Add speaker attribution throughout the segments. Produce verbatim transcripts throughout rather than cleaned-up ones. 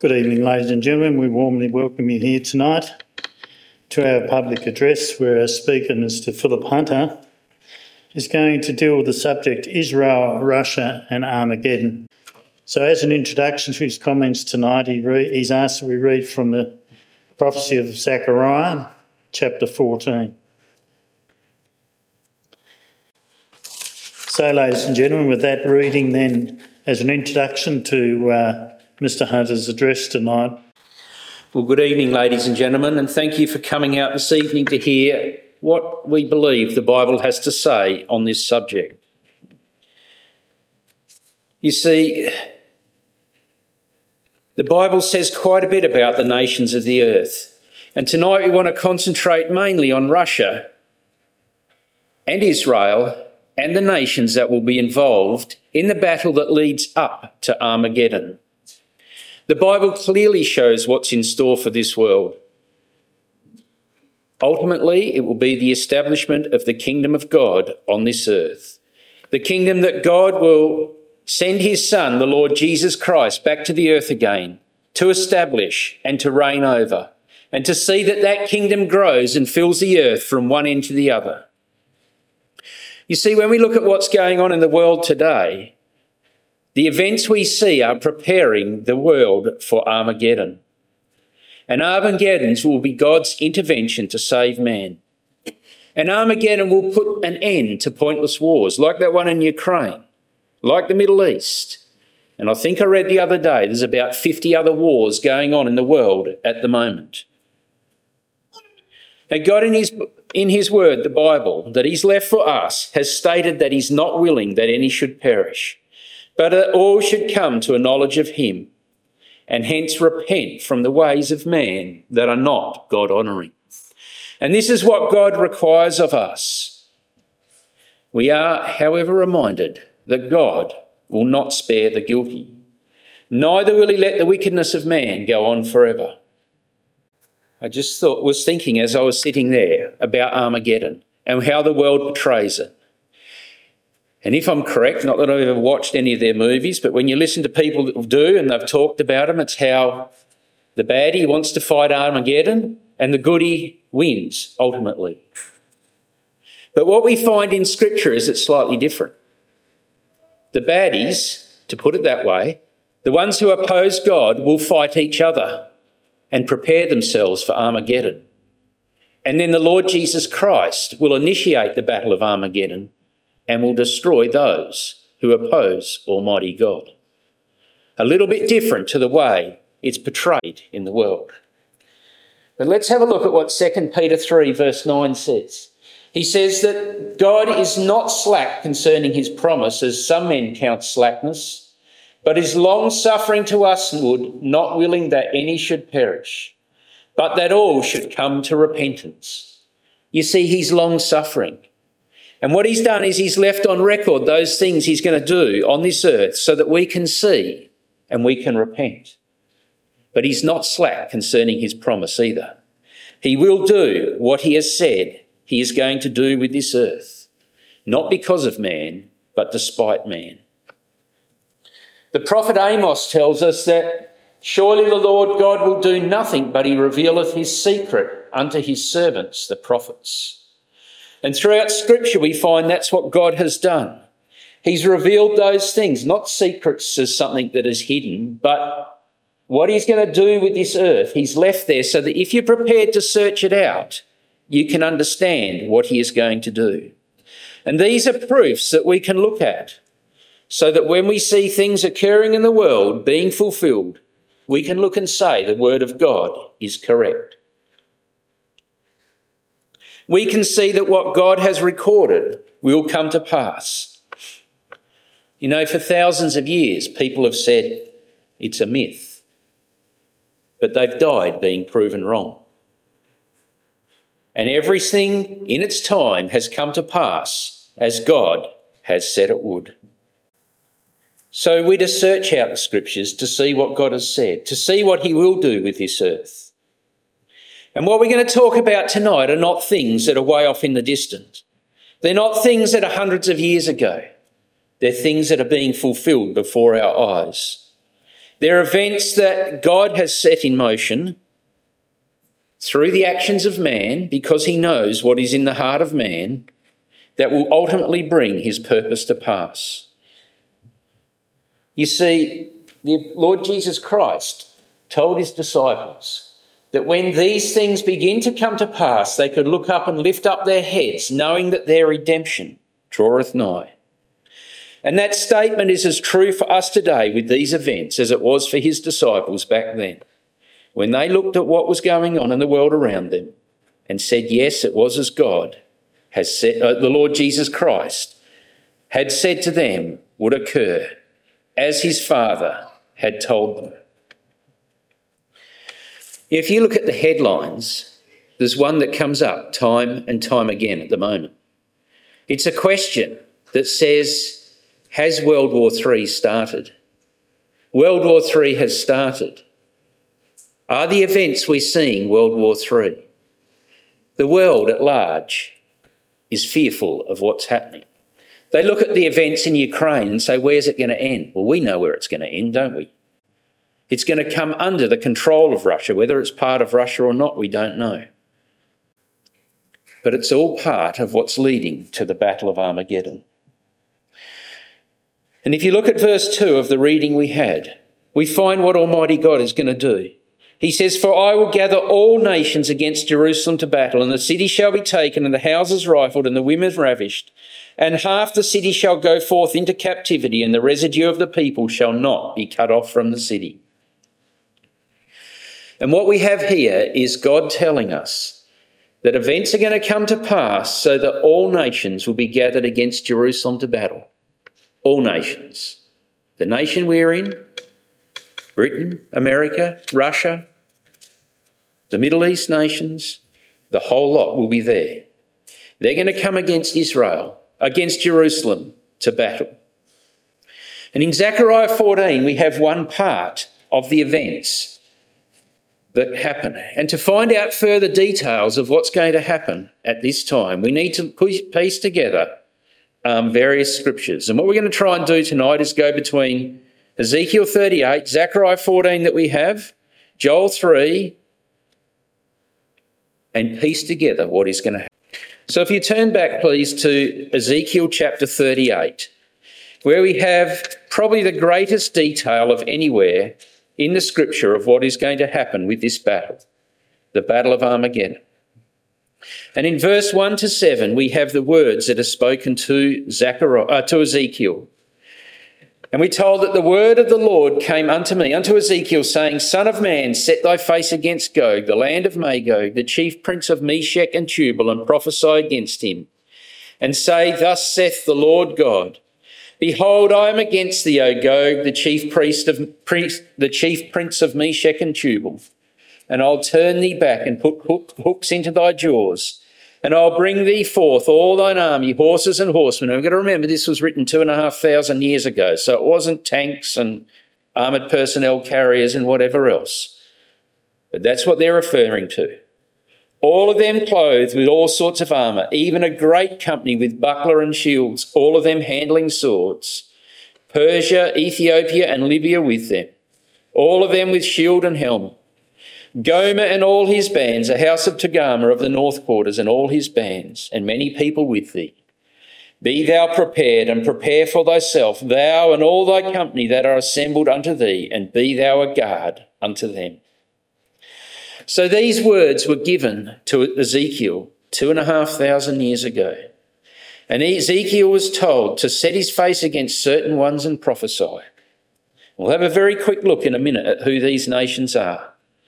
Speaker 1: Good evening, ladies and gentlemen. We warmly welcome you here tonight to our public address, where our speaker, Mister Philip Hunter, is going to deal with the subject Israel, Russia and Armageddon. So as an introduction to his comments tonight, he re- he's asked that we read from the prophecy of Zechariah, chapter fourteen. So, ladies and gentlemen, with that reading then as an introduction to uh, Mister Hunter's address tonight.
Speaker 2: Well, good evening, ladies and gentlemen, and thank you for coming out this evening to hear what we believe the Bible has to say on this subject. You see, the Bible says quite a bit about the nations of the earth, and tonight we want to concentrate mainly on Russia and Israel and the nations that will be involved in the battle that leads up to Armageddon. The Bible clearly shows what's in store for this world. Ultimately, it will be the establishment of the kingdom of God on this earth. The kingdom that God will send his Son, the Lord Jesus Christ, back to the earth again to establish and to reign over, and to see that that kingdom grows and fills the earth from one end to the other. You see, when we look at what's going on in the world today, the events we see are preparing the world for Armageddon. And Armageddon will be God's intervention to save man. And Armageddon will put an end to pointless wars, like that one in Ukraine, like the Middle East. And I think I read the other day, there's about fifty other wars going on in the world at the moment. And God in his, in his word, the Bible, that he's left for us, has stated that he's not willing that any should perish, but that all should come to a knowledge of him, and hence repent from the ways of man that are not God-honouring. And this is what God requires of us. We are, however, reminded that God will not spare the guilty, neither will he let the wickedness of man go on forever. I just thought, was thinking as I was sitting there about Armageddon and how the world portrays it. And if I'm correct, not that I've ever watched any of their movies, but when you listen to people that do and they've talked about them, it's how the baddie wants to fight Armageddon and the goodie wins, ultimately. But what we find in Scripture is it's slightly different. The baddies, to put it that way, the ones who oppose God will fight each other and prepare themselves for Armageddon. And then the Lord Jesus Christ will initiate the battle of Armageddon and will destroy those who oppose Almighty God. A little bit different to the way it's portrayed in the world. But let's have a look at what Second Peter three verse nine says. He says that God is not slack concerning his promise, as some men count slackness, but is long-suffering to usward, not willing that any should perish, but that all should come to repentance. You see, he's long-suffering. And what he's done is he's left on record those things he's going to do on this earth so that we can see and we can repent. But he's not slack concerning his promise either. He will do what he has said he is going to do with this earth, not because of man, but despite man. The prophet Amos tells us that surely the Lord God will do nothing, but he revealeth his secret unto his servants, the prophets. And throughout Scripture, we find that's what God has done. He's revealed those things, not secrets as something that is hidden, but what he's going to do with this earth, he's left there so that if you're prepared to search it out, you can understand what he is going to do. And these are proofs that we can look at so that when we see things occurring in the world being fulfilled, we can look and say the word of God is correct. We can see that what God has recorded will come to pass. You know, for thousands of years, people have said it's a myth, but they've died being proven wrong. And everything in its time has come to pass as God has said it would. So we're to search out the Scriptures to see what God has said, to see what he will do with this earth. And what we're going to talk about tonight are not things that are way off in the distance. They're not things that are hundreds of years ago. They're things that are being fulfilled before our eyes. They're events that God has set in motion through the actions of man, because he knows what is in the heart of man, that will ultimately bring his purpose to pass. You see, the Lord Jesus Christ told his disciples that when these things begin to come to pass, they could look up and lift up their heads, knowing that their redemption draweth nigh. And that statement is as true for us today with these events as it was for his disciples back then, when they looked at what was going on in the world around them and said, yes, it was as God has said, uh, the Lord Jesus Christ had said to them would occur, as his Father had told them. If you look at the headlines, there's one that comes up time and time again at the moment. It's a question that says, has World War Three started? World War Three has started. Are the events we're seeing World War Three? The world at large is fearful of what's happening. They look at the events in Ukraine and say, where's it going to end? Well, we know where it's going to end, don't we? It's going to come under the control of Russia. Whether it's part of Russia or not, we don't know. But it's all part of what's leading to the Battle of Armageddon. And if you look at verse two of the reading we had, we find what Almighty God is going to do. He says, for I will gather all nations against Jerusalem to battle, and the city shall be taken, and the houses rifled, and the women ravished, and half the city shall go forth into captivity, and the residue of the people shall not be cut off from the city. And what we have here is God telling us that events are going to come to pass so that all nations will be gathered against Jerusalem to battle. All nations. The nation we're in, Britain, America, Russia, the Middle East nations, the whole lot will be there. They're going to come against Israel, against Jerusalem to battle. And in Zechariah fourteen, we have one part of the events that happen. And to find out further details of what's going to happen at this time, we need to piece together um, various scriptures. And what we're going to try and do tonight is go between Ezekiel thirty-eight, Zechariah fourteen that we have, Joel three, and piece together what is going to happen. So if you turn back, please, to Ezekiel chapter thirty-eight, where we have probably the greatest detail of anywhere in the scripture of what is going to happen with this battle, the Battle of Armageddon. And in verse one to seven, we have the words that are spoken to, Zechariah, uh, to Ezekiel. And we're told that the word of the Lord came unto me, unto Ezekiel, saying, Son of man, set thy face against Gog, the land of Magog, the chief prince of Meshech and Tubal, and prophesy against him, and say, Thus saith the Lord God, Behold, I am against thee, O Gog, the chief priest of priest, the chief prince of Meshech and Tubal, and I'll turn thee back and put hook, hooks into thy jaws, and I'll bring thee forth all thine army, horses and horsemen. And we've got to remember this was written two and a half thousand years ago, so it wasn't tanks and armoured personnel carriers and whatever else. But that's what they're referring to. All of them clothed with all sorts of armour, even a great company with buckler and shields, all of them handling swords. Persia, Ethiopia and Libya with them, all of them with shield and helmet. Gomer and all his bands, a house of Togarmah of the north quarters and all his bands, and many people with thee. Be thou prepared, and prepare for thyself, thou and all thy company that are assembled unto thee, and be thou a guard unto them. So these words were given to Ezekiel two and a half thousand years ago. And Ezekiel was told to set his face against certain ones and prophesy. We'll have a very quick look in a minute at who these nations are.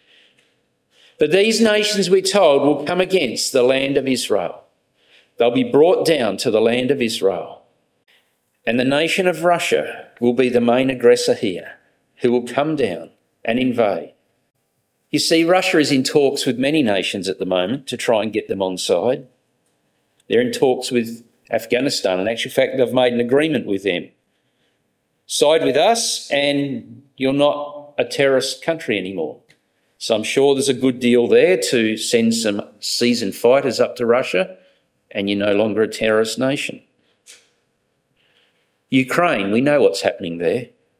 Speaker 2: But these nations, we're told, will come against the land of Israel. They'll be brought down to the land of Israel. And the nation of Russia will be the main aggressor here, who will come down and invade. You see, Russia is in talks with many nations at the moment to try and get them on side. They're in talks with Afghanistan. In actual fact, they've made an agreement with them. Side with us and you're not a terrorist country anymore. So I'm sure there's a good deal there to send some seasoned fighters up to Russia and you're no longer a terrorist nation. Ukraine, we know what's happening there.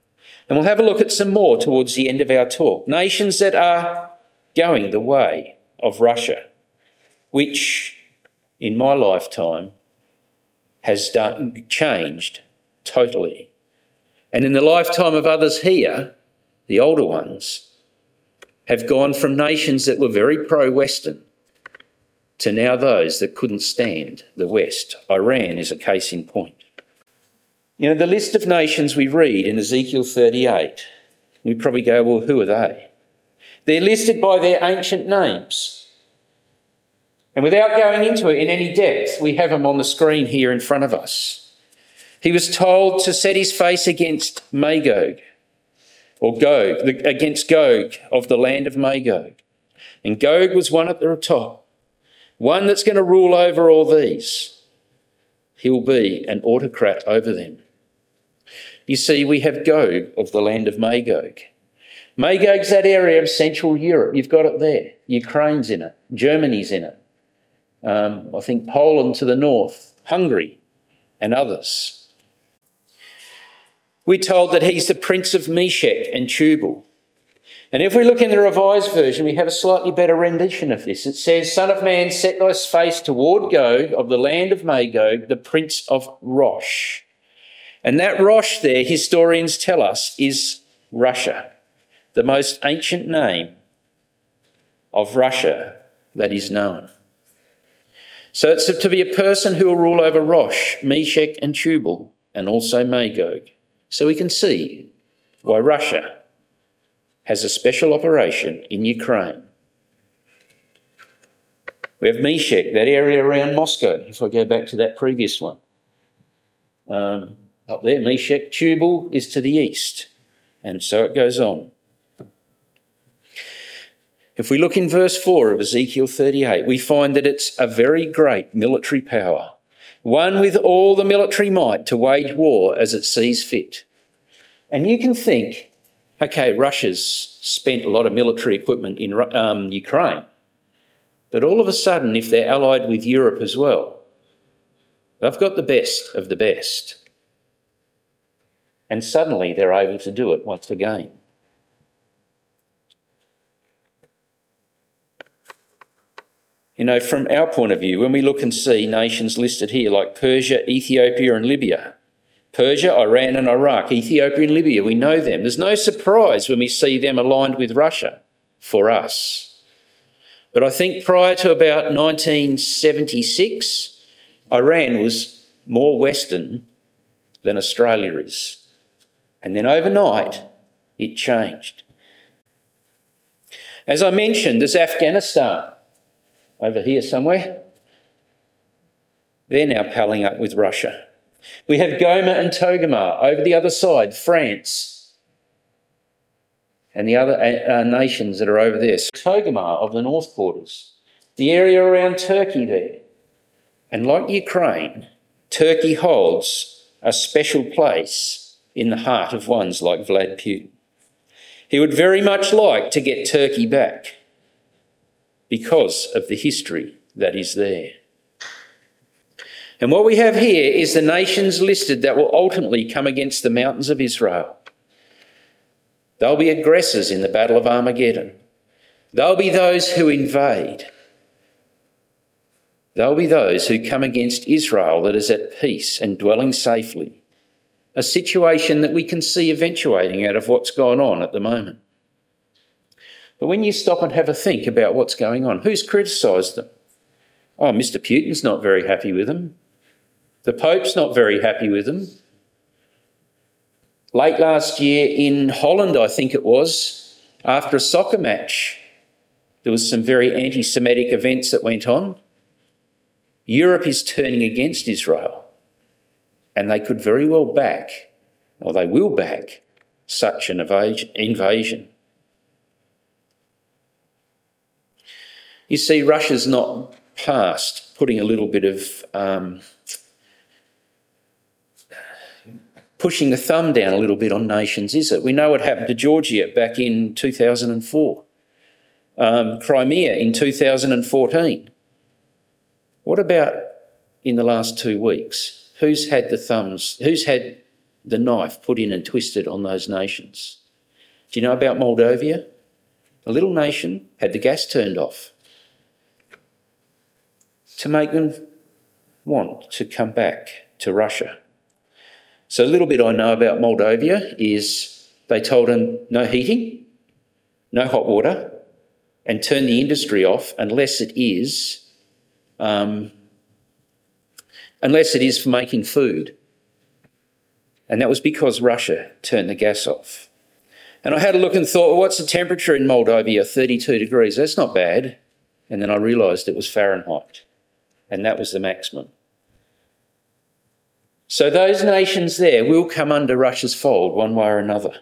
Speaker 2: And we'll have a look at some more towards the end of our talk. Nations that are going the way of Russia, which in my lifetime has done, changed totally. And in the lifetime of others here, the older ones, have gone from nations that were very pro-Western to now those that couldn't stand the West. Iran is a case in point. You know, the list of nations we read in Ezekiel thirty-eight, we probably go, well, who are they? They're listed by their ancient names. And without going into it in any depth, we have them on the screen here in front of us. He was told to set his face against Magog, or Gog, against Gog of the land of Magog. And Gog was one at the top, one that's going to rule over all these. He'll be an autocrat over them. You see, we have Gog of the land of Magog. Magog's that area of Central Europe. You've got it there. Ukraine's in it. Germany's in it. Um, I think Poland to the north, Hungary and others. We're told that he's the prince of Meshech and Tubal. And if we look in the Revised Version, we have a slightly better rendition of this. It says, Son of man, set thy face toward Gog of the land of Magog, the prince of Rosh. And that Rosh there, historians tell us, is Russia, the most ancient name of Russia that is known. So it's to be a person who will rule over Rosh, Meshech and Tubal, and also Magog. So we can see why Russia has a special operation in Ukraine. We have Meshech, that area around Moscow, if I go back to that previous one. Um, up there, Meshech, Tubal is to the east, and so it goes on. If we look in verse four of Ezekiel thirty-eight, we find that it's a very great military power, one with all the military might to wage war as it sees fit. And you can think, okay, Russia's spent a lot of military equipment in um, Ukraine, but all of a sudden, if they're allied with Europe as well, they've got the best of the best. And suddenly they're able to do it once again. You know, from our point of view, when we look and see nations listed here like Persia, Ethiopia and Libya, Persia, Iran and Iraq, Ethiopia and Libya, we know them. There's no surprise when we see them aligned with Russia for us. But I think prior to about nineteen seventy-six, Iran was more Western than Australia is. And then overnight, it changed. As I mentioned, there's Afghanistan over here somewhere. They're now palling up with Russia. We have Goma and Togama over the other side, France, and the other uh, nations that are over there. So Togama of the north borders, the area around Turkey there. And like Ukraine, Turkey holds a special place in the heart of ones like Vlad Putin. He would very much like to get Turkey back because of the history that is there. And what we have here is the nations listed that will ultimately come against the mountains of Israel. They'll be aggressors in the Battle of Armageddon. They'll be those who invade. They'll be those who come against Israel that is at peace and dwelling safely. A situation that we can see eventuating out of what's gone on at the moment. But when you stop and have a think about what's going on, who's criticised them? Oh, Mister Putin's not very happy with them. The Pope's not very happy with them. Late last year in Holland, I think it was, after a soccer match, there was some very anti-Semitic events that went on. Europe is turning against Israel. And they could very well back, or they will back, such an invasion. You see, Russia's not past putting a little bit of, um, pushing the thumb down a little bit on nations, is it? We know what happened to Georgia back in two thousand four, um, Crimea in two thousand fourteen. What about in the last two weeks? Who's had the thumbs, who's had the knife put in and twisted on those nations. Do you know about Moldavia? A little nation had the gas turned off to make them want to come back to Russia. So a little bit I know about Moldavia is they told them no heating, no hot water, and turn the industry off unless it is, um, unless it is for making food. And that was because Russia turned the gas off. And I had a look and thought, well, what's the temperature in Moldavia? thirty-two degrees. That's not bad. And then I realised it was Fahrenheit. And that was the maximum. So those nations there will come under Russia's fold one way or another.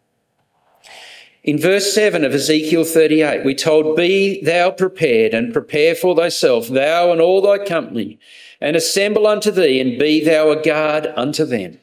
Speaker 2: In verse seven of Ezekiel thirty-eight, we're told, "Be thou prepared, and prepare for thyself, thou and all thy company, and assemble unto thee, and be thou a guard unto them."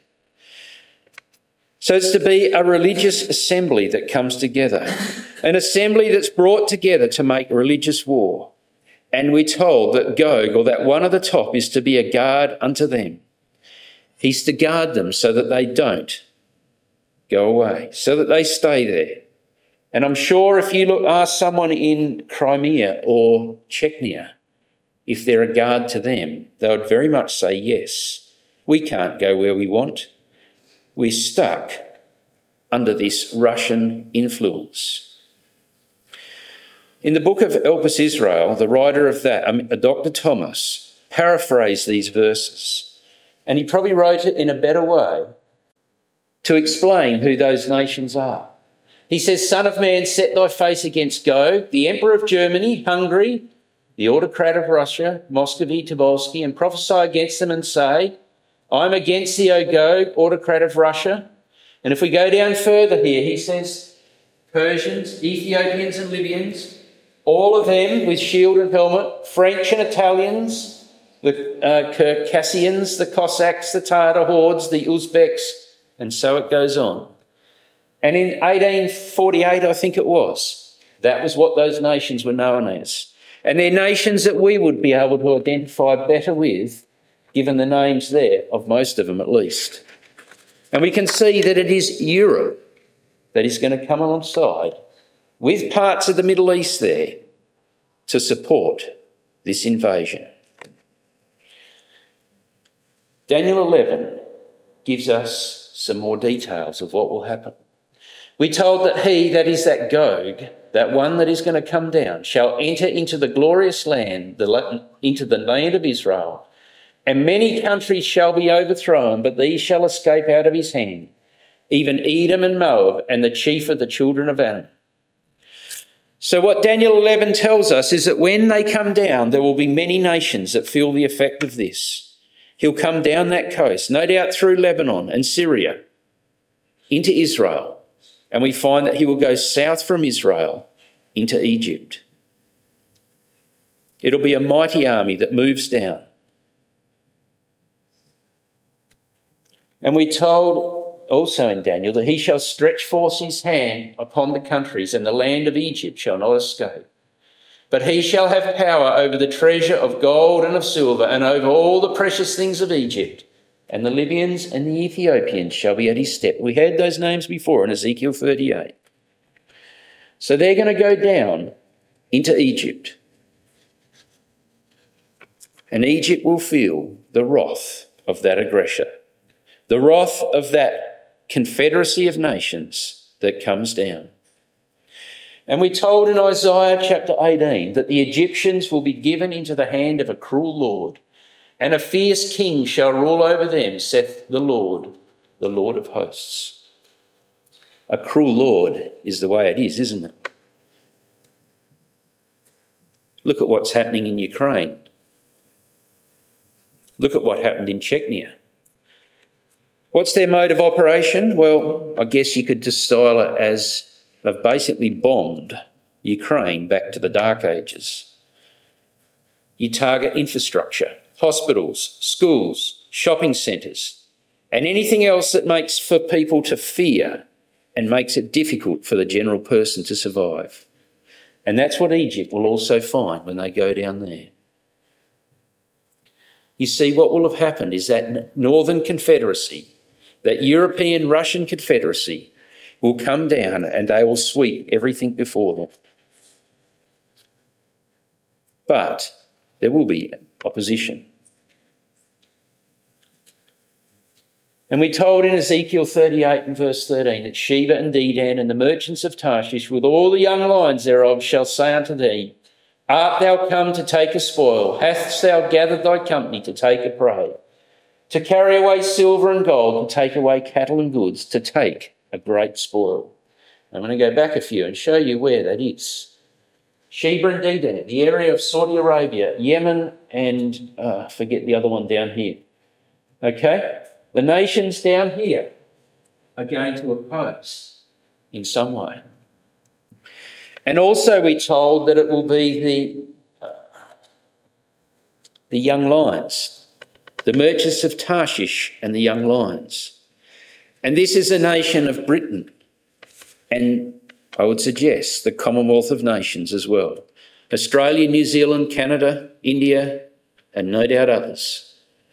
Speaker 2: So it's to be a religious assembly that comes together, an assembly that's brought together to make religious war. And we're told that Gog, or that one at the top, is to be a guard unto them. He's to guard them so that they don't go away, so that they stay there. And I'm sure if you look, ask someone in Crimea or Chechnya if they're a guard to them, they would very much say yes. We can't go where we want. We're stuck under this Russian influence. In the book of Elpis Israel, the writer of that, um, Doctor Thomas, paraphrased these verses, and he probably wrote it in a better way to explain who those nations are. He says, "Son of man, set thy face against Gog, the emperor of Germany, Hungary, the autocrat of Russia, Muscovy, Tobolsky, and prophesy against them and say, I'm against thee, O Gog, autocrat of Russia." And if we go down further here, he says, Persians, Ethiopians and Libyans, all of them with shield and helmet, French and Italians, the uh, Circassians, the Cossacks, the Tatar hordes, the Uzbeks, and so it goes on. And in eighteen forty-eight, I think it was, that was what those nations were known as. And they're nations that we would be able to identify better with, given the names there, of most of them at least. And we can see that it is Europe that is going to come alongside with parts of the Middle East there to support this invasion. Daniel eleven gives us some more details of what will happen. We're told that he, that is that Gog, that one that is going to come down, shall enter into the glorious land, the, into the land of Israel, and many countries shall be overthrown, but these shall escape out of his hand, even Edom and Moab, and the chief of the children of Ammon. So what Daniel eleven tells us is that when they come down, there will be many nations that feel the effect of this. He'll come down that coast, no doubt through Lebanon and Syria, into Israel. And we find that he will go south from Israel into Egypt. It'll be a mighty army that moves down. And we're told also in Daniel that he shall stretch forth his hand upon the countries, and the land of Egypt shall not escape. But he shall have power over the treasure of gold and of silver, and over all the precious things of Egypt. And the Libyans and the Ethiopians shall be at his step. We had those names before in Ezekiel thirty-eight. So they're going to go down into Egypt. And Egypt will feel the wrath of that aggressor, the wrath of that confederacy of nations that comes down. And we're told in Isaiah chapter eighteen that the Egyptians will be given into the hand of a cruel lord, and a fierce king shall rule over them, saith the Lord, the Lord of hosts. A cruel lord is the way it is, isn't it? Look at what's happening in Ukraine. Look at what happened in Chechnya. What's their mode of operation? Well, I guess you could just style it as they've basically bombed Ukraine back to the Dark Ages. You target infrastructure, hospitals, schools, shopping centres, and anything else that makes for people to fear and makes it difficult for the general person to survive. And that's what Egypt will also find when they go down there. You see, what will have happened is that Northern Confederacy that European Russian Confederacy will come down and they will sweep everything before them. But there will be opposition. And we're told in Ezekiel thirty-eight and verse thirteen that Sheba and Dedan and the merchants of Tarshish with all the young lions thereof shall say unto thee, Art thou come to take a spoil? Hast thou gathered thy company to take a prey? To carry away silver and gold, to take away cattle and goods, to take a great spoil. I'm going to go back a few and show you where that is. Sheba and Dedan, the area of Saudi Arabia, Yemen, and uh, forget the other one down here. Okay? The nations down here are going to oppose in some way. And also we're told that it will be the, uh, the young lions, the merchants of Tarshish and the young lions. And this is a nation of Britain and I would suggest the Commonwealth of Nations as well. Australia, New Zealand, Canada, India, and no doubt others.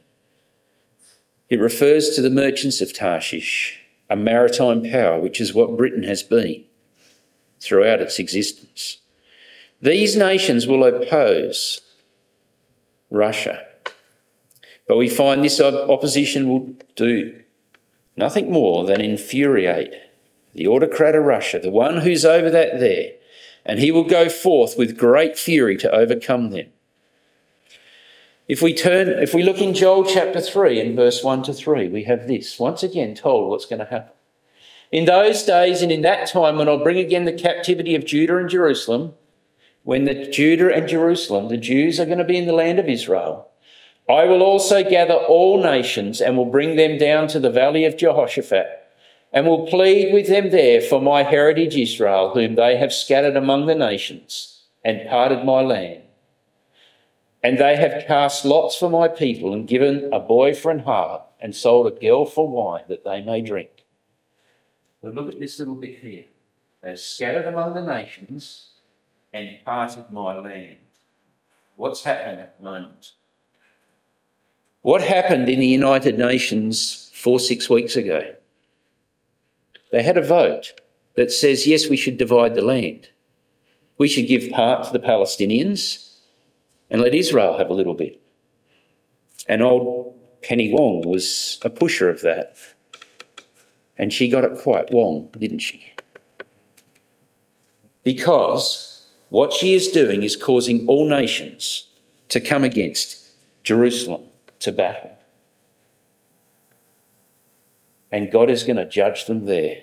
Speaker 2: It refers to the merchants of Tarshish, a maritime power, which is what Britain has been throughout its existence. These nations will oppose Russia, but we find this opposition will do nothing more than infuriate the autocrat of Russia, the one who's over that there, and he will go forth with great fury to overcome them. If we turn, if we look in Joel chapter three and verse one to three, we have this, once again told what's going to happen. In those days and in that time when I'll bring again the captivity of Judah and Jerusalem, when the Judah and Jerusalem, the Jews are going to be in the land of Israel, I will also gather all nations and will bring them down to the valley of Jehoshaphat and will plead with them there for my heritage Israel, whom they have scattered among the nations and parted my land. And they have cast lots for my people and given a boy for an harlot and sold a girl for wine that they may drink. But look at this little bit here. They have scattered among the nations and parted my land. What's happening at the moment? What happened in the United Nations four, six weeks ago? They had a vote that says, yes, we should divide the land. We should give part to the Palestinians and let Israel have a little bit. And old Penny Wong was a pusher of that. And she got it quite wrong, didn't she? Because what she is doing is causing all nations to come against Jerusalem to battle. And God is going to judge them there.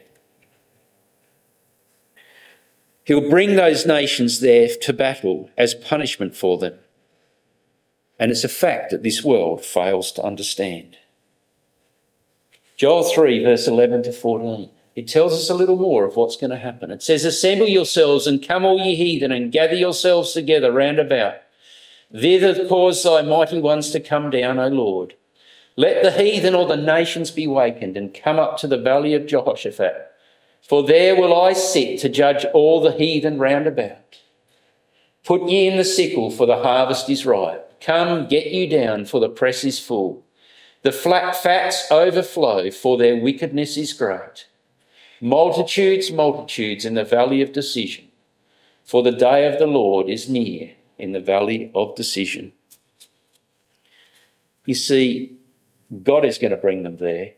Speaker 2: He'll bring those nations there to battle as punishment for them. And it's a fact that this world fails to understand. Joel three, verse eleven to fourteen. It tells us a little more of what's going to happen. It says, Assemble yourselves and come all ye heathen and gather yourselves together round about. Thither cause thy mighty ones to come down, O Lord. Let the heathen or the nations be wakened and come up to the valley of Jehoshaphat. For there will I sit to judge all the heathen round about. Put ye in the sickle, for the harvest is ripe. Come, get you down, for the press is full. The flat fats overflow, for their wickedness is great. Multitudes, multitudes in the valley of decision, for the day of the Lord is near in the valley of decision. You see, God is going to bring them there.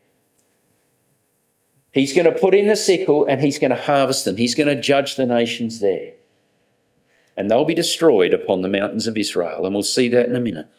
Speaker 2: He's going to put in the sickle and he's going to harvest them. He's going to judge the nations there. And they'll be destroyed upon the mountains of Israel. And we'll see that in a minute.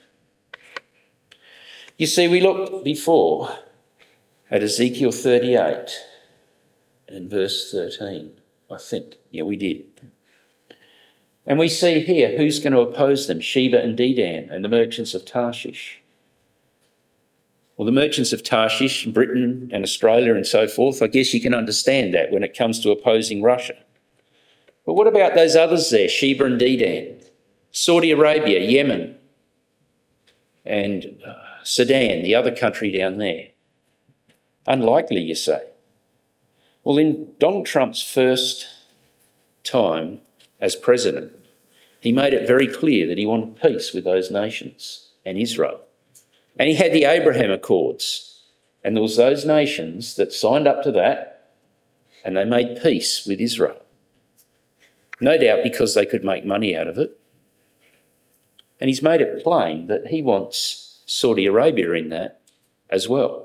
Speaker 2: You see, we looked before at Ezekiel thirty-eight and verse thirteen, I think. Yeah, we did. And we see here who's going to oppose them, Sheba and Dedan and the merchants of Tarshish. Well, the merchants of Tarshish, Britain and Australia and so forth, I guess you can understand that when it comes to opposing Russia. But what about those others there, Sheba and Dedan, Saudi Arabia, Yemen, and uh, Sudan, the other country down there? Unlikely, you say. Well, in Donald Trump's first time as president, he made it very clear that he wanted peace with those nations and Israel. And he had the Abraham Accords. And there was those nations that signed up to that, and they made peace with Israel. No doubt because they could make money out of it. And he's made it plain that he wants Saudi Arabia in that as well.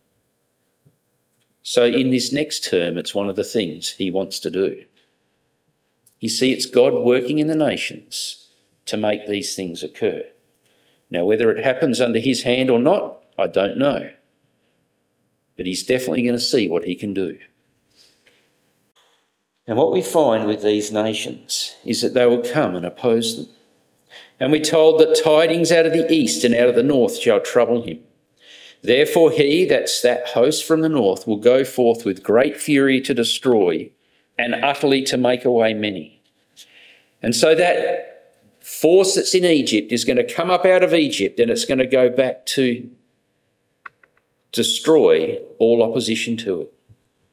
Speaker 2: So in this next term, it's one of the things he wants to do. You see, it's God working in the nations to make these things occur. Now, whether it happens under his hand or not, I don't know. But he's definitely going to see what he can do. And what we find with these nations is that they will come and oppose them. And we're told that tidings out of the east and out of the north shall trouble him. Therefore he, that's that host from the north, will go forth with great fury to destroy and utterly to make away many. And so that force that's in Egypt is going to come up out of Egypt, and it's going to go back to destroy all opposition to it.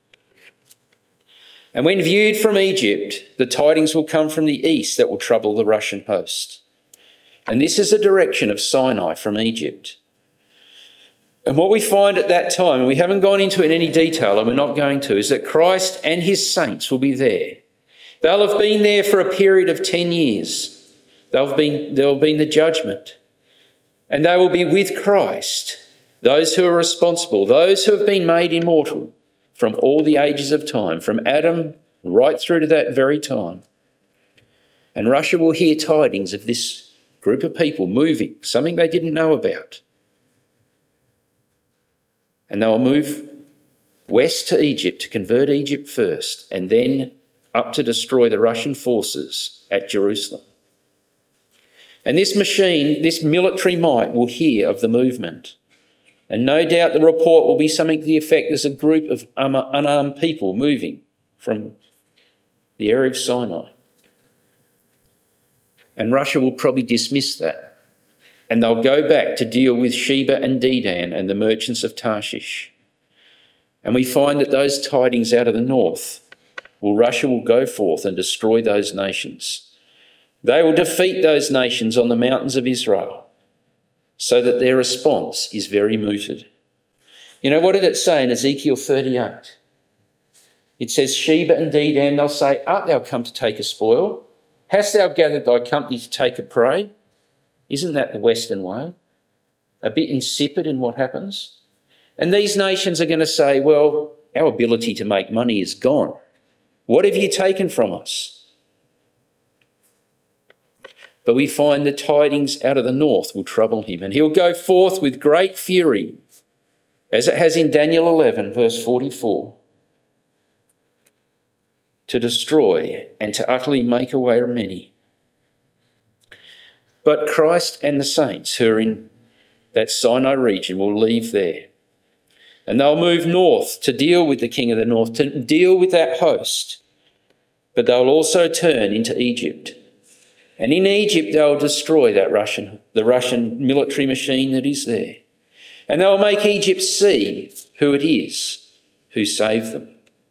Speaker 2: And when viewed from Egypt, the tidings will come from the east that will trouble the Russian host. And this is the direction of Sinai from Egypt. And what we find at that time, and we haven't gone into it in any detail, and we're not going to, is that Christ and his saints will be there. They'll have been there for a period of ten years. They'll have been, there will have been the judgment. And they will be with Christ, those who are responsible, those who have been made immortal from all the ages of time, from Adam right through to that very time. And Russia will hear tidings of this group of people moving, something they didn't know about. And they'll move west to Egypt to convert Egypt first, and then up to destroy the Russian forces at Jerusalem. And this machine, this military might, will hear of the movement. And no doubt the report will be something to the effect there's a group of unarmed people moving from the area of Sinai. And Russia will probably dismiss that. And they'll go back to deal with Sheba and Dedan and the merchants of Tarshish. And we find that those tidings out of the north, well, Russia will go forth and destroy those nations. They will defeat those nations on the mountains of Israel, so that their response is very mooted. You know, what did it say in Ezekiel thirty-eight? It says, Sheba and Dedan, they'll say, art thou come to take a spoil? Hast thou gathered thy company to take a prey? Isn't that the Western way? A bit insipid in what happens? And these nations are going to say, well, our ability to make money is gone. What have you taken from us? But we find the tidings out of the north will trouble him, and he'll go forth with great fury, as it has in Daniel eleven, verse forty-four, to destroy and to utterly make away many. But Christ and the saints who are in that Sinai region will leave there. And they'll move north to deal with the king of the north, to deal with that host. But they'll also turn into Egypt. And in Egypt, they'll destroy that Russian, the Russian military machine that is there. And they'll make Egypt see who it is who saved them.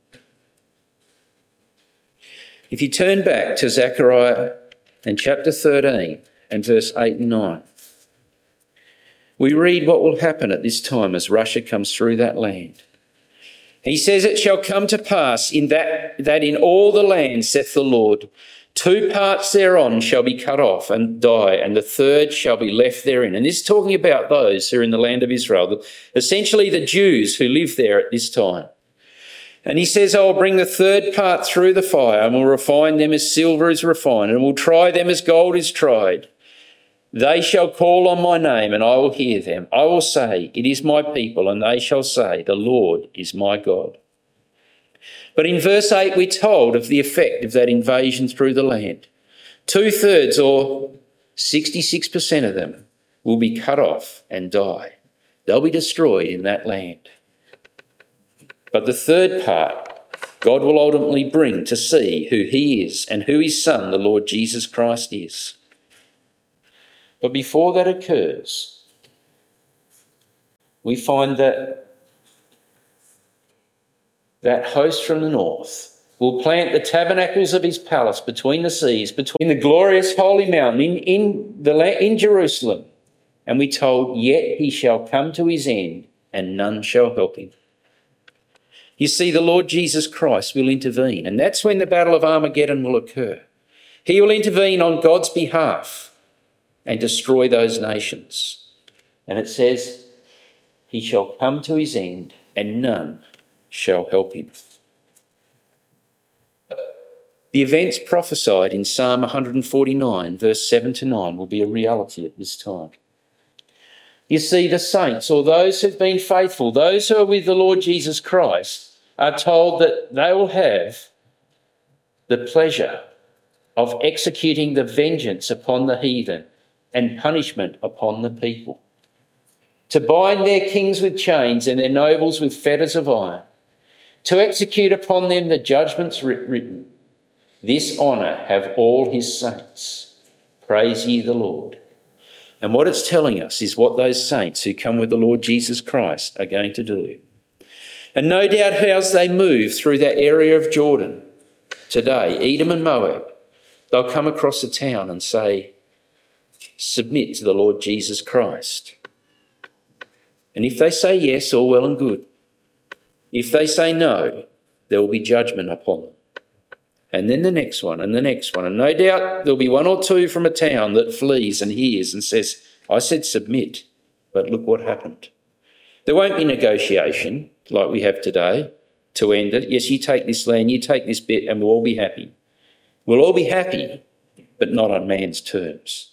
Speaker 2: If you turn back to Zechariah and chapter thirteen and verse eight and nine, we read what will happen at this time as Russia comes through that land. He says, it shall come to pass in that, that in all the land, saith the Lord, two parts thereon shall be cut off and die, and the third shall be left therein. And this is talking about those who are in the land of Israel, essentially the Jews who live there at this time. And he says, I will bring the third part through the fire, and will refine them as silver is refined, and will try them as gold is tried. They shall call on my name, and I will hear them. I will say, it is my people, and they shall say, the Lord is my God. But in verse eight, we're told of the effect of that invasion through the land. Two-thirds, or sixty-six percent of them, will be cut off and die. They'll be destroyed in that land. But the third part, God will ultimately bring to see who he is and who his Son, the Lord Jesus Christ, is. But before that occurs, we find that that host from the north will plant the tabernacles of his palace between the seas, between the glorious holy mountain in, in, the, in Jerusalem. And we told, yet he shall come to his end and none shall help him. You see, the Lord Jesus Christ will intervene, and that's when the Battle of Armageddon will occur. He will intervene on God's behalf and destroy those nations. And it says, he shall come to his end, and none shall help him. The events prophesied in Psalm one forty-nine, verse seven to nine, will be a reality at this time. You see, the saints, or those who've been faithful, those who are with the Lord Jesus Christ, are told that they will have the pleasure of executing the vengeance upon the heathen and punishment upon the people, to bind their kings with chains and their nobles with fetters of iron, to execute upon them the judgments written. This honour have all his saints. Praise ye the Lord. And what it's telling us is what those saints who come with the Lord Jesus Christ are going to do. And no doubt as they move through that area of Jordan today, Edom and Moab, they'll come across a town and say, submit to the Lord Jesus Christ. And if they say yes, all well and good. If they say no, there will be judgment upon them. And then the next one and the next one. And no doubt there'll be one or two from a town that flees and hears and says, I said submit, but look what happened. There won't be negotiation like we have today to end it. Yes, you take this land, you take this bit, and we'll all be happy. We'll all be happy, but not on man's terms.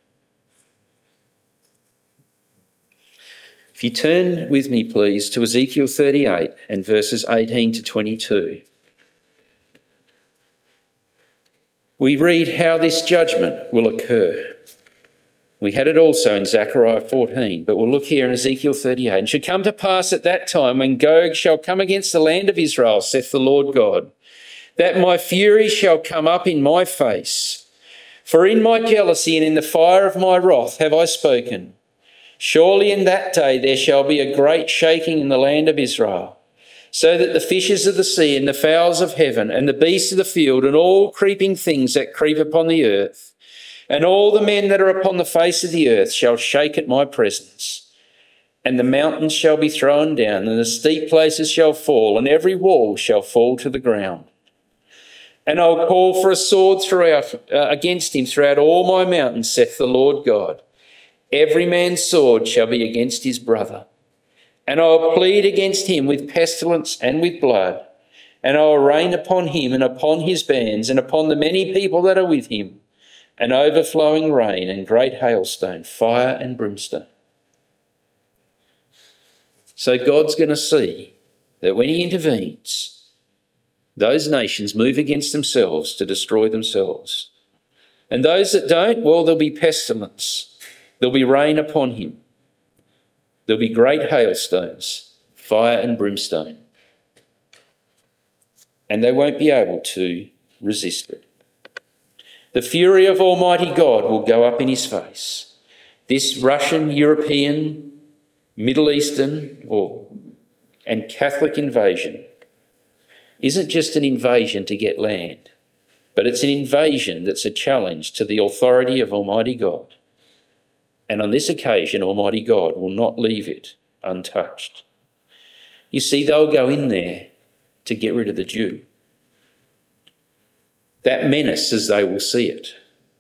Speaker 2: If you turn with me, please, to Ezekiel thirty-eight and verses eighteen to twenty-two. We read how this judgment will occur. We had it also in Zechariah fourteen, but we'll look here in Ezekiel thirty-eight. And should come to pass at that time when Gog shall come against the land of Israel, saith the Lord God, that my fury shall come up in my face. For in my jealousy and in the fire of my wrath have I spoken. Surely in that day there shall be a great shaking in the land of Israel, so that the fishes of the sea and the fowls of heaven and the beasts of the field and all creeping things that creep upon the earth and all the men that are upon the face of the earth shall shake at my presence. And the mountains shall be thrown down and the steep places shall fall and every wall shall fall to the ground. And I'll call for a sword throughout uh, against him throughout all my mountains, saith the Lord God. Every man's sword shall be against his brother. And I will plead against him with pestilence and with blood, and I will rain upon him and upon his bands and upon the many people that are with him, an overflowing rain and great hailstone, fire and brimstone. So God's going to see that when he intervenes, those nations move against themselves to destroy themselves. And those that don't, well, there'll be pestilence. There'll be rain upon him. There'll be great hailstones, fire and brimstone. And they won't be able to resist it. The fury of Almighty God will go up in his face. This Russian, European, Middle Eastern or and Catholic invasion isn't just an invasion to get land, but it's an invasion that's a challenge to the authority of Almighty God. And on this occasion, Almighty God will not leave it untouched. You see, they'll go in there to get rid of the Jew. That menace as they will see it.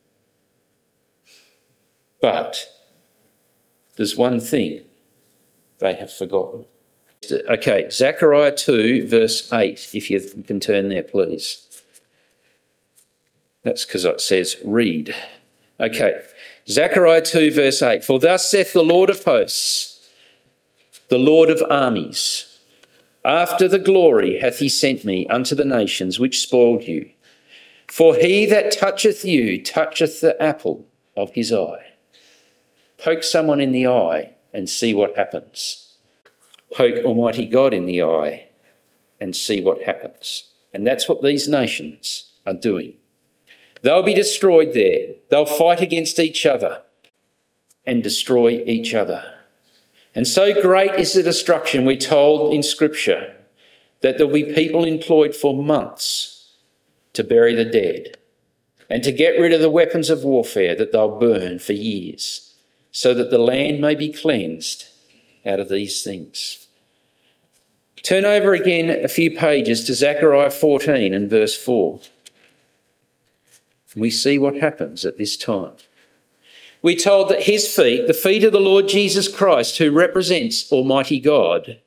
Speaker 2: But there's one thing they have forgotten. Okay, Zechariah two, verse eight, if you can turn there, please. That's because it says read. Okay, Zechariah two, verse eight. For thus saith the Lord of hosts, the Lord of armies, after the glory hath he sent me unto the nations which spoiled you. For he that toucheth you toucheth the apple of his eye. Poke someone in the eye and see what happens. Poke Almighty God in the eye and see what happens. And that's what these nations are doing. They'll be destroyed there. They'll fight against each other and destroy each other. And so great is the destruction, we're told in Scripture, that there'll be people employed for months to bury the dead and to get rid of the weapons of warfare that they'll burn for years, so that the land may be cleansed out of these things. Turn over again a few pages to Zechariah fourteen and verse four. We see what happens at this time. We're told that his feet, the feet of the Lord Jesus Christ, who represents Almighty God,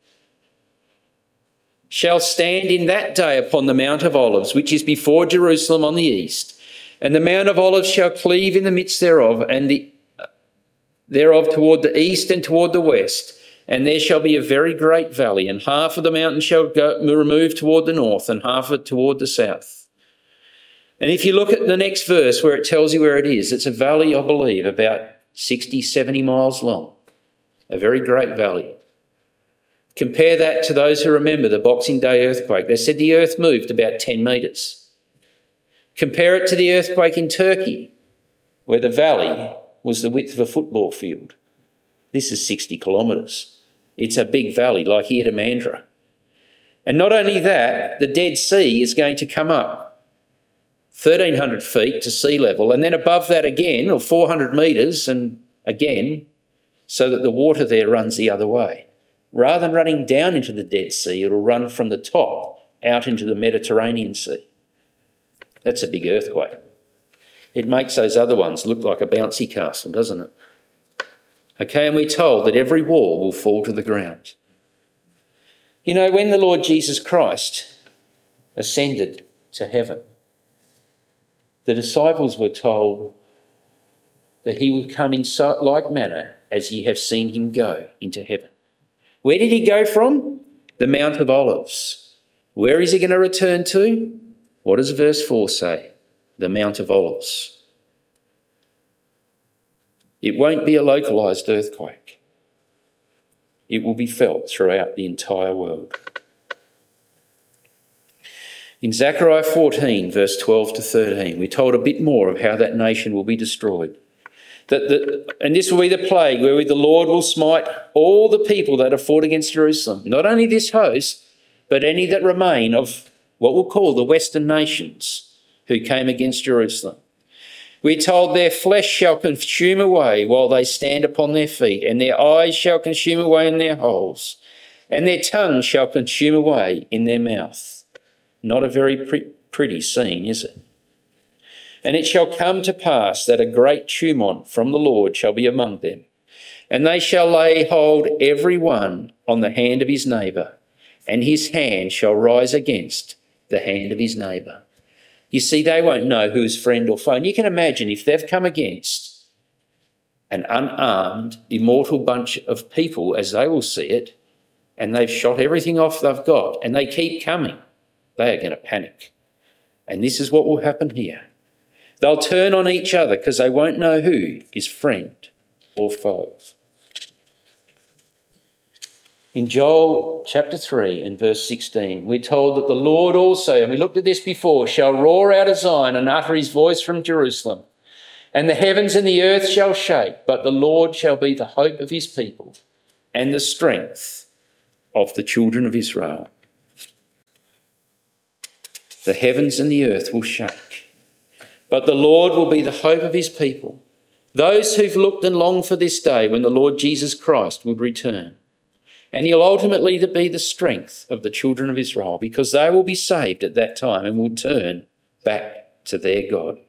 Speaker 2: shall stand in that day upon the Mount of Olives, which is before Jerusalem on the east. And the Mount of Olives shall cleave in the midst thereof, and the, thereof toward the east and toward the west. And there shall be a very great valley, and half of the mountain shall go, remove toward the north, and half of it toward the south. And if you look at the next verse where it tells you where it is, it's a valley, I believe, about sixty, seventy miles long. A very great valley. Compare that to those who remember the Boxing Day earthquake. They said the earth moved about ten metres. Compare it to the earthquake in Turkey, where the valley was the width of a football field. This is sixty kilometres. It's a big valley like here to Mandurah. And not only that, the Dead Sea is going to come up thirteen hundred feet to sea level, and then above that again, or four hundred metres, and again, so that the water there runs the other way. Rather than running down into the Dead Sea, it'll run from the top out into the Mediterranean Sea. That's a big earthquake. It makes those other ones look like a bouncy castle, doesn't it? Okay, and we're told that every wall will fall to the ground. You know, when the Lord Jesus Christ ascended to heaven, the disciples were told that he would come in so like manner as ye have seen him go into heaven. Where did he go from? The Mount of Olives. Where is he going to return to? What does verse four say? The Mount of Olives. It won't be a localised earthquake. It will be felt throughout the entire world. In Zechariah fourteen, verse twelve to thirteen, we're told a bit more of how that nation will be destroyed. That the, and this will be the plague wherewith the Lord will smite all the people that have fought against Jerusalem. Not only this host, but any that remain of what we'll call the Western nations who came against Jerusalem. We're told their flesh shall consume away while they stand upon their feet, and their eyes shall consume away in their holes, and their tongue shall consume away in their mouth. Not a very pre- pretty scene, is it? And it shall come to pass that a great tumult from the Lord shall be among them, and they shall lay hold every one on the hand of his neighbour, and his hand shall rise against the hand of his neighbour. You see, they won't know who is friend or foe. And you can imagine if they've come against an unarmed, immortal bunch of people, as they will see it, and they've shot everything off they've got, and they keep coming, they are going to panic. And this is what will happen here. They'll turn on each other because they won't know who is friend or foe. In Joel chapter three and verse sixteen, we're told that the Lord also, and we looked at this before, shall roar out of Zion and utter his voice from Jerusalem. And the heavens and the earth shall shake, but the Lord shall be the hope of his people and the strength of the children of Israel. The heavens and the earth will shake, but the Lord will be the hope of his people, those who've looked and longed for this day when the Lord Jesus Christ would return. And he'll ultimately be the strength of the children of Israel, because they will be saved at that time and will turn back to their God.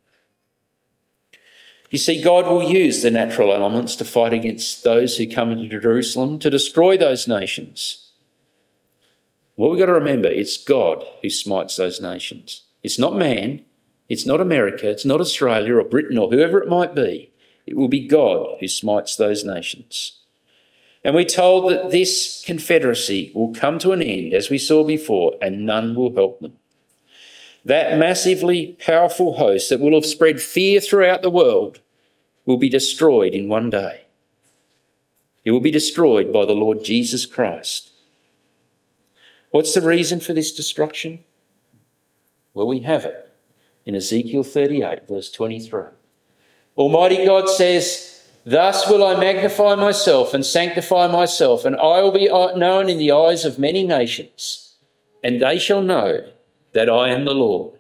Speaker 2: You see, God will use the natural elements to fight against those who come into Jerusalem, to destroy those nations. What we've got to remember, it's God who smites those nations. It's not man, it's not America, it's not Australia or Britain or whoever it might be. It will be God who smites those nations. And we're told that this confederacy will come to an end, as we saw before, and none will help them. That massively powerful host that will have spread fear throughout the world will be destroyed in one day. It will be destroyed by the Lord Jesus Christ. What's the reason for this destruction? Well, we have it in Ezekiel thirty-eight, verse twenty-three. Almighty God says, "Thus will I magnify myself and sanctify myself, and I will be known in the eyes of many nations, and they shall know that I am the Lord."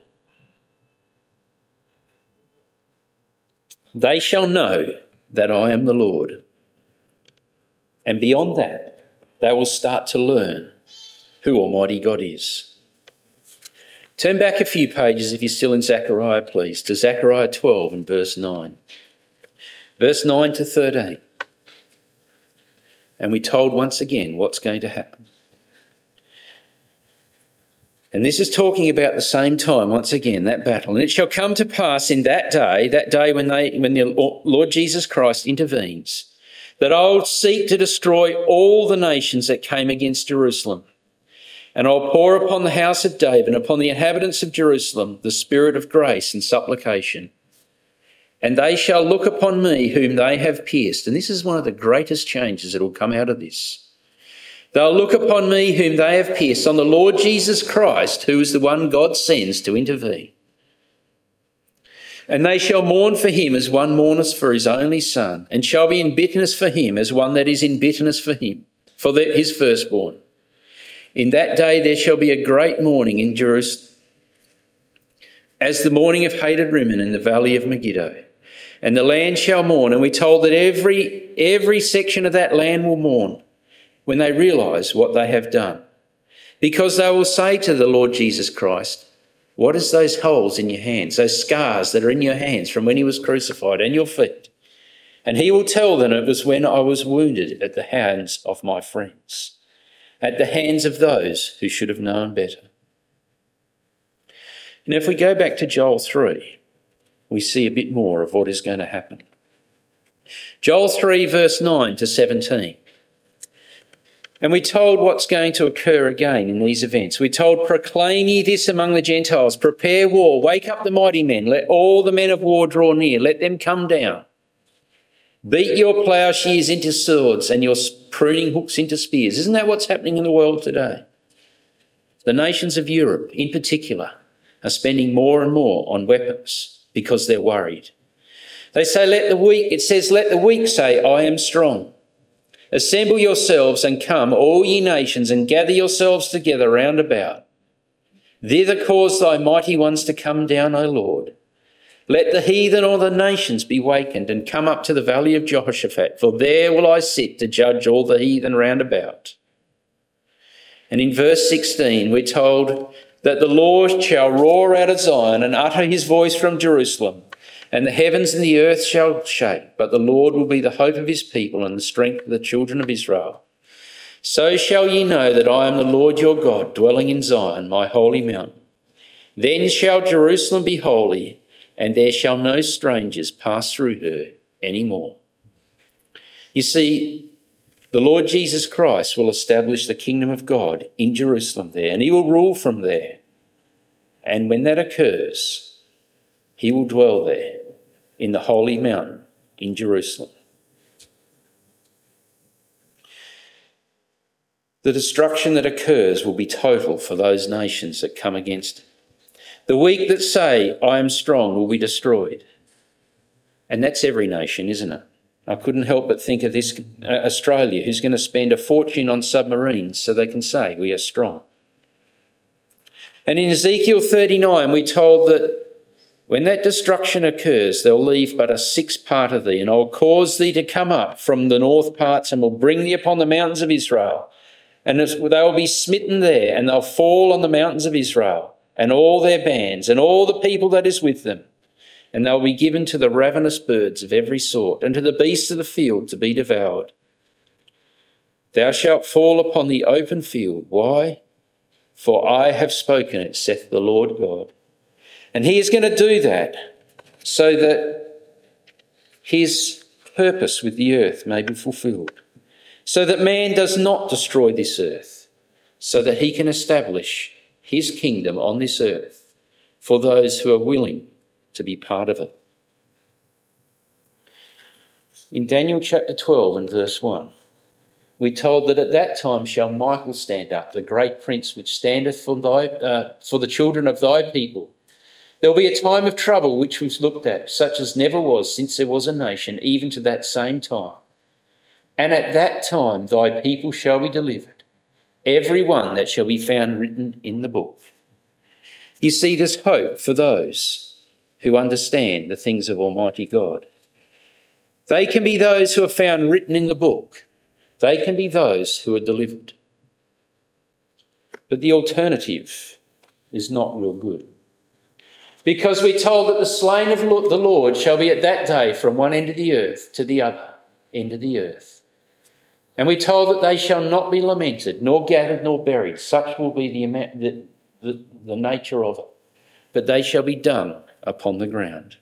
Speaker 2: They shall know that I am the Lord. And beyond that, they will start to learn who Almighty God is. Turn back a few pages, if you're still in Zechariah, please, to Zechariah twelve and verse nine. Verse nine to thirteen. And we're told once again what's going to happen. And this is talking about the same time, once again, that battle. And it shall come to pass in that day, that day when they, when the Lord Jesus Christ intervenes, that I'll seek to destroy all the nations that came against Jerusalem. And I'll pour upon the house of David and upon the inhabitants of Jerusalem the spirit of grace and supplication. And they shall look upon me whom they have pierced. And this is one of the greatest changes that will come out of this. They'll look upon me whom they have pierced, on the Lord Jesus Christ, who is the one God sends to intervene. And they shall mourn for him as one mourneth for his only son, and shall be in bitterness for him as one that is in bitterness for him, for the, his firstborn. In that day there shall be a great mourning in Jerusalem, as the mourning of hated Rimmon in the valley of Megiddo. And the land shall mourn, and we're told that every, every section of that land will mourn when they realise what they have done. Because they will say to the Lord Jesus Christ, what is those holes in your hands, those scars that are in your hands from when he was crucified, and your feet? And he will tell them it was when I was wounded at the hands of my friends, at the hands of those who should have known better. And if we go back to Joel three, we see a bit more of what is going to happen. Joel three, verse nine to seventeen. And we're told what's going to occur again in these events. We're told, proclaim ye this among the Gentiles, prepare war, wake up the mighty men, let all the men of war draw near, let them come down. Beat your ploughshares into swords and your pruning hooks into spears. Isn't that what's happening in the world today? The nations of Europe, in particular, are spending more and more on weapons because they're worried. They say, let the weak, it says, let the weak say, I am strong. Assemble yourselves and come, all ye nations, and gather yourselves together round about. Thither cause thy mighty ones to come down, O Lord. Let the heathen or the nations be wakened and come up to the valley of Jehoshaphat, for there will I sit to judge all the heathen round about. And in verse sixteen, we're told that the Lord shall roar out of Zion and utter his voice from Jerusalem, and the heavens and the earth shall shake, but the Lord will be the hope of his people and the strength of the children of Israel. So shall ye know that I am the Lord your God, dwelling in Zion, my holy mountain. Then shall Jerusalem be holy, and there shall no strangers pass through her any more. You see, the Lord Jesus Christ will establish the kingdom of God in Jerusalem there, and he will rule from there. And when that occurs, he will dwell there in the holy mountain in Jerusalem. The destruction that occurs will be total for those nations that come against it. The weak that say, I am strong, will be destroyed. And that's every nation, isn't it? I couldn't help but think of this uh, Australia, who's going to spend a fortune on submarines so they can say we are strong. And in Ezekiel thirty-nine, we're told that when that destruction occurs, they'll leave but a sixth part of thee, and I'll cause thee to come up from the north parts, and will bring thee upon the mountains of Israel. And they will be smitten there, and they'll fall on the mountains of Israel, and all their bands, and all the people that is with them. And they'll be given to the ravenous birds of every sort, and to the beasts of the field to be devoured. Thou shalt fall upon the open field. Why? For I have spoken it, saith the Lord God. And he is going to do that so that his purpose with the earth may be fulfilled, so that man does not destroy this earth, so that he can establish his kingdom on this earth for those who are willing to be part of it. In Daniel chapter twelve and verse one, we're told that at that time shall Michael stand up, the great prince which standeth for, thy, uh, for the children of thy people. There will be a time of trouble which we've looked at, such as never was since there was a nation, even to that same time. And at that time thy people shall be delivered, every one that shall be found written in the book. You see, there's hope for those who understand the things of Almighty God. They can be those who are found written in the book, They can be those who are delivered. But the alternative is not real good. Because we're told that the slain of the Lord shall be at that day from one end of the earth to the other end of the earth. And we're told that they shall not be lamented, nor gathered, nor buried. Such will be the, the, the, the nature of it. But they shall be dung upon the ground.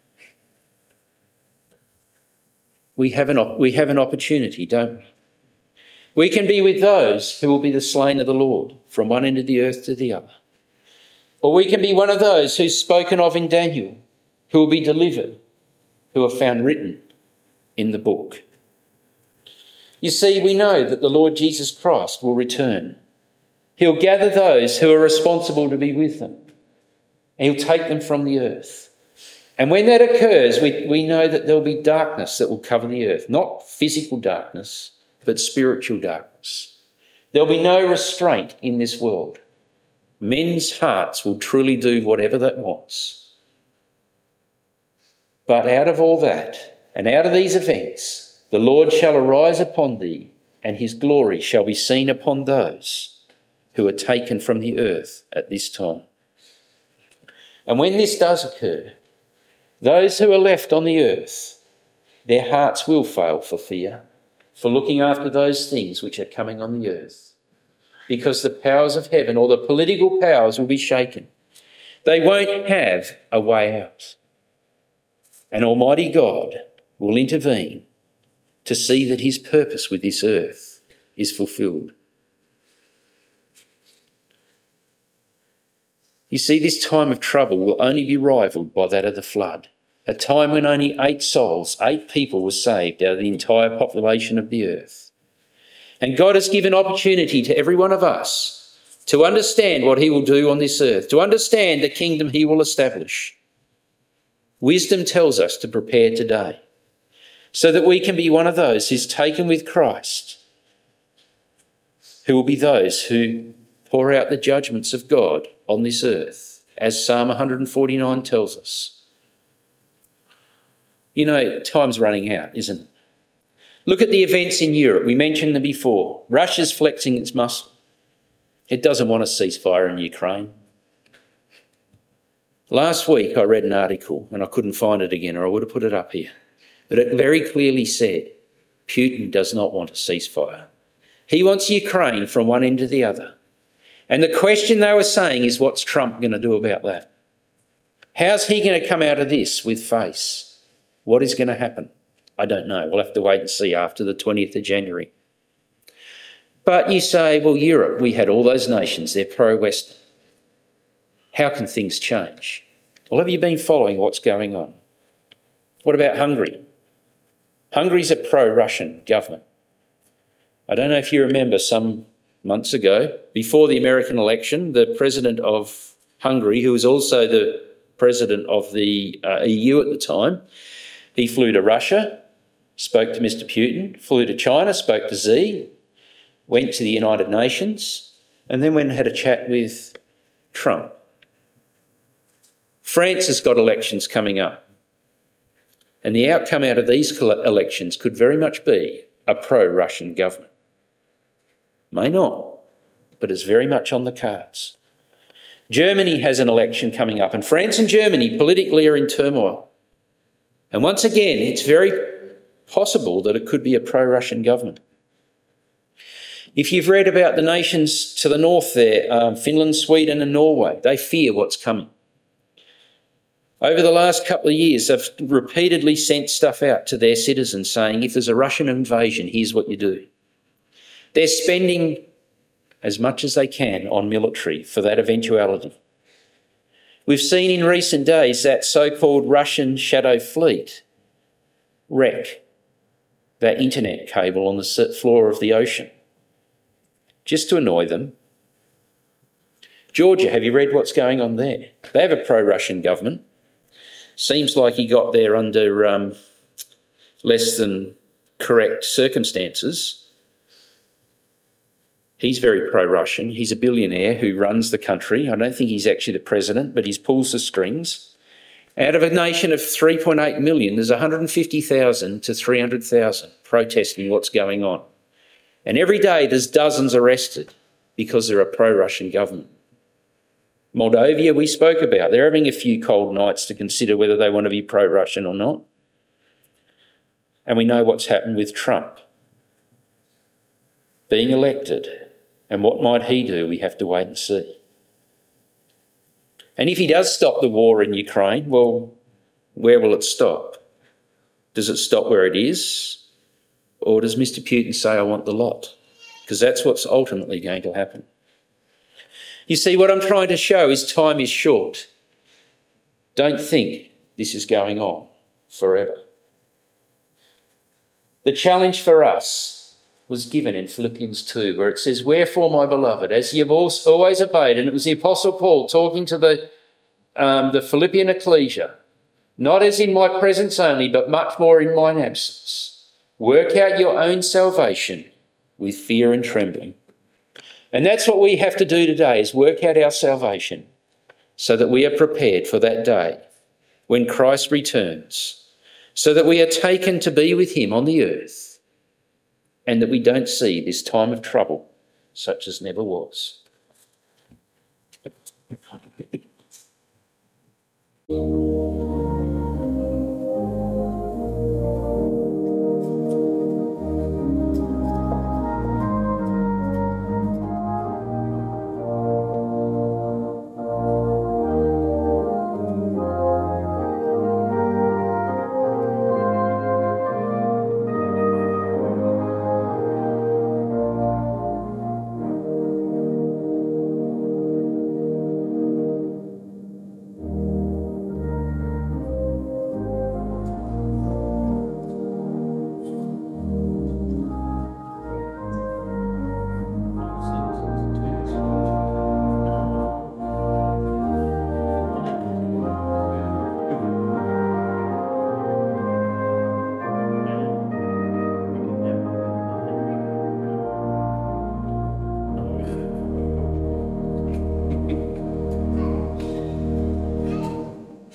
Speaker 2: We have an, we have an opportunity, don't we? We can be with those who will be the slain of the Lord from one end of the earth to the other. Or we can be one of those who's spoken of in Daniel, who will be delivered, who are found written in the book. You see, we know that the Lord Jesus Christ will return. He'll gather those who are responsible to be with them. And he'll take them from the earth. And when that occurs, we, we know that there'll be darkness that will cover the earth. Not physical darkness, but spiritual darkness. There'll be no restraint in this world. Men's hearts will truly do whatever that wants. But out of all that, and out of these events, the Lord shall arise upon thee, and his glory shall be seen upon those who are taken from the earth at this time. And when this does occur, those who are left on the earth, their hearts will fail for fear, for looking after those things which are coming on the earth, because the powers of heaven or the political powers will be shaken. They won't have a way out. And Almighty God will intervene to see that his purpose with this earth is fulfilled. You see, this time of trouble will only be rivalled by that of the flood, a time when only eight souls, eight people were saved out of the entire population of the earth. And God has given opportunity to every one of us to understand what he will do on this earth, to understand the kingdom he will establish. Wisdom tells us to prepare today so that we can be one of those who's taken with Christ, who will be those who pour out the judgments of God on this earth, as Psalm one forty-nine tells us. You know, time's running out, isn't it? Look at the events in Europe. We mentioned them before. Russia's flexing its muscle. It doesn't want a ceasefire in Ukraine. Last week I read an article, and I couldn't find it again, or I would have put it up here, but it very clearly said Putin does not want a ceasefire. He wants Ukraine from one end to the other. And the question they were saying is, what's Trump going to do about that? How's he going to come out of this with face? What is going to happen? I don't know. We'll have to wait and see after the twentieth of January. But you say, well, Europe, we had all those nations, they're pro-Western. How can things change? Well, have you been following what's going on? What about Hungary? Hungary's a pro-Russian government. I don't know if you remember some months ago, before the American election, the president of Hungary, who was also the president of the uh, E U at the time, he flew to Russia, spoke to Mister Putin, flew to China, spoke to Xi, went to the United Nations, and then went and had a chat with Trump. France has got elections coming up, and the outcome out of these elections could very much be a pro-Russian government. May not, but it's very much on the cards. Germany has an election coming up, and France and Germany politically are in turmoil. And once again, it's very possible that it could be a pro-Russian government. If you've read about the nations to the north there, um, Finland, Sweden and Norway, they fear what's coming. Over the last couple of years, they've repeatedly sent stuff out to their citizens saying, if there's a Russian invasion, here's what you do. They're spending as much as they can on military for that eventuality. We've seen in recent days that so-called Russian shadow fleet wreck that internet cable on the floor of the ocean, just to annoy them. Georgia, have you read what's going on there? They have a pro-Russian government. Seems like he got there under um, less than correct circumstances. He's very pro-Russian. He's a billionaire who runs the country. I don't think he's actually the president, but he pulls the strings. Out of a nation of three point eight million, there's one hundred fifty thousand to three hundred thousand protesting what's going on. And every day there's dozens arrested because they're a pro-Russian government. Moldova we spoke about. They're having a few cold nights to consider whether they want to be pro-Russian or not. And we know what's happened with Trump being elected. And what might he do? We have to wait and see. And if he does stop the war in Ukraine, well, where will it stop? Does it stop where it is? Or does Mister Putin say, I want the lot? Because that's what's ultimately going to happen. You see, what I'm trying to show is time is short. Don't think this is going on forever. The challenge for us was given in Philippians two, where it says, wherefore, my beloved, as ye have always obeyed, and it was the Apostle Paul talking to the, um, the Philippian ecclesia, not as in my presence only, but much more in mine absence, work out your own salvation with fear and trembling. And that's what we have to do today, is work out our salvation so that we are prepared for that day when Christ returns, so that we are taken to be with him on the earth and that we don't see this time of trouble such as never was.